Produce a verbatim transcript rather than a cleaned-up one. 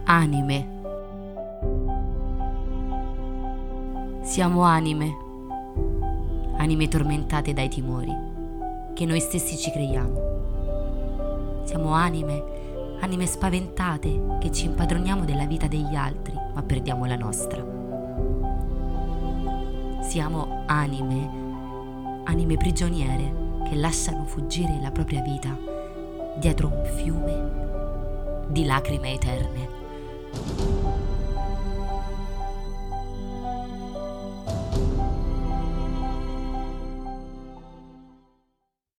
Anime. Siamo anime, anime tormentate dai timori che noi stessi ci creiamo. Siamo anime, anime spaventate che ci impadroniamo della vita degli altri, ma perdiamo la nostra. Siamo anime, anime prigioniere che lasciano fuggire la propria vita dietro un fiume di lacrime eterne.